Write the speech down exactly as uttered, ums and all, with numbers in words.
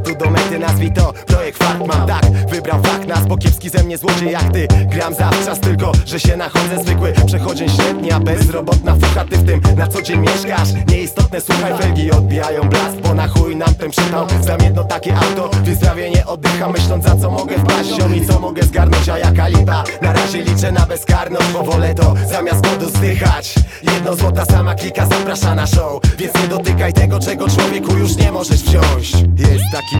startu do mety, nazwij to projekt fakt. Mam tak, wybrał fakt nas, bo kiepski ze mnie złodziej jak ty. Gram zawczas tylko, że się nachodzę, zwykły przechodzień średnia, bezrobotna fucha. Ty w tym na co dzień mieszkasz, nieistotne, słuchaj, felgi odbijają blask, bo na chuj nam ten przypał. Znam jedno takie auto, więc prawie nie oddycham, myśląc za co mogę wpaść, ziom, i co mogę zgarnąć, a jaka lipa. Na razie liczę na bezkarność, bo wolę to zamiast głodu zdychać. Jedno złota sama klika zaprasza na show, więc nie dotykaj tego, czego człowieku już nie możesz wziąć. Jest taki